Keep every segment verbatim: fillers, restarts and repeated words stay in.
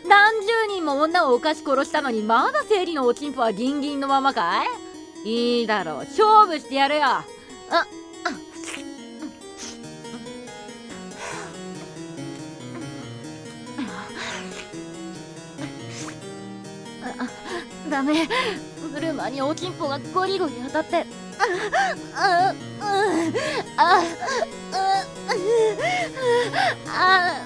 何十人も女をお菓子殺したのにまだ生理のおちんぽはギンギンのままかい？いいだろう、勝負してやるよ。あダメ、ブルマにおちんぽがゴリゴリ当たってああああ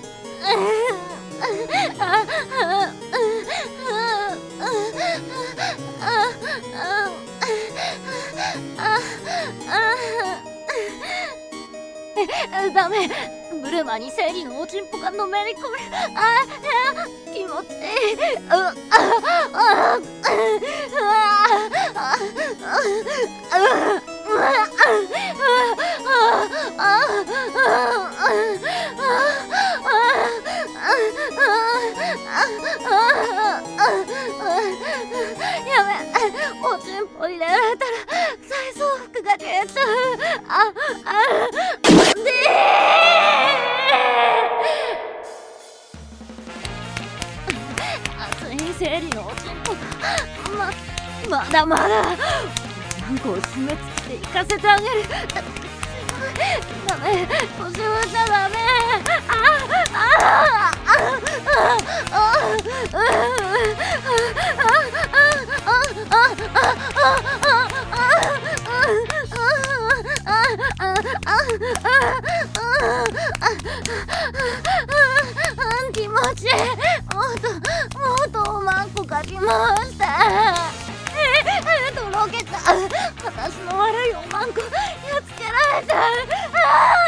ダメ、ブルマに生理のおちんぽがのめり込む。ああ気持ちいい。ああやめ、おちんぽ入れられたら体操服が消えちゃう。ああで熱い生理のおちんぽがままだまだワンコを締め付けて行かせてあげる。ダメ、腰を打っちゃダメ。あああああ気持ちいい。もっともっとおまんこかき回して。とろけた。私の悪いおまんこやっつけられちゃう。